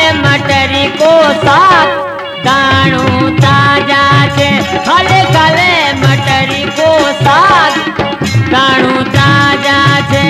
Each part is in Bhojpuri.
मटरी को साग दाणू ताजा छे। खाले खाले मटरी को साग दाणू ताजा छे।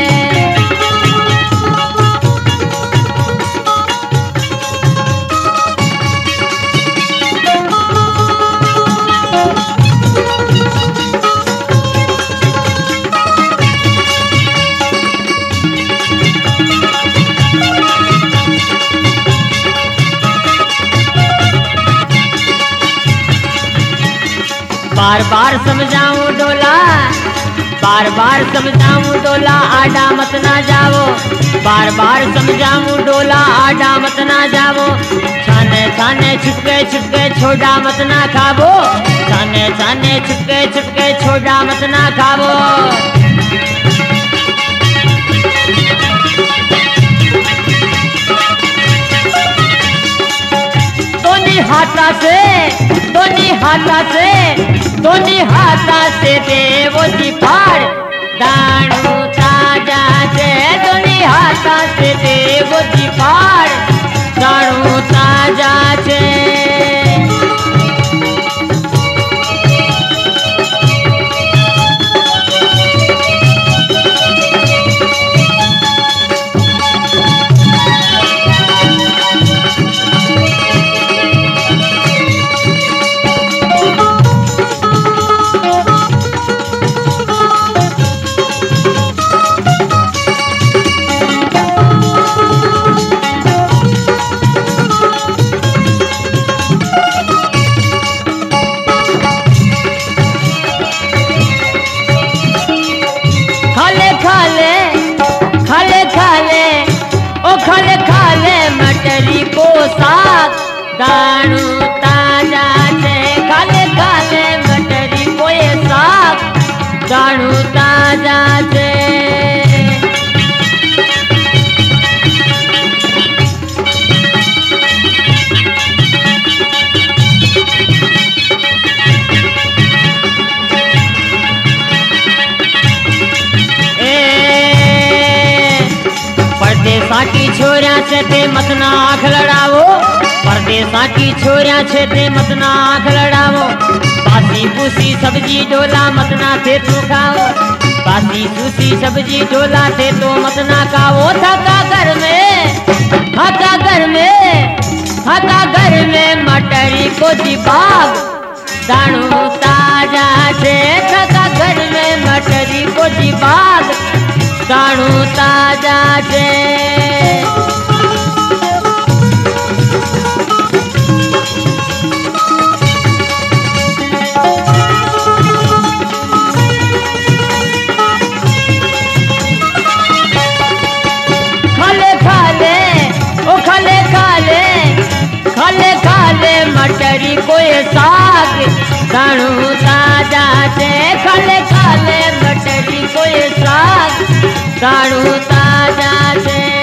बार बार समझाऊं डोला, बार बार समझाऊं डोला, आडा मत ना जावो। बार बार समझाऊं डोला, आडा मत ना जावो। छाने छाने छुपके छुपके छोड़ा मत ना खावो। छाने छाने छुपके छुपके छोड़ा मत ना खावो। दोनी हाथा से देवो जी फाड़ दाणू ताजा छे। दोनी हाथा से देवो जी फाड़ दाणू ताजा छे। खाले खाले मटरी को साग दाणू ताजा छे। खाले खाले मटरी को ये साग दाणू ताजा छे। परदेसा की छोरिया छे ते मत ना आँख लड़ावो। परदेसा की छोरिया छे ते मत ना आँख लड़ावो। बासी फूसी सब्जी डोला मत ना थे तो खाओ। बासी फूसी सब्जी डोला थे तो मत ना खाओ। थका घर में मटरी को जिबाग दाणू ताजा छे। थका घर में मटरी को जिबाग दाणू ताजा छे। खाले मटरी को ये साग दाणू ताजा छे। खाले खाले मटरी को ये साग दाणू ताजा छे।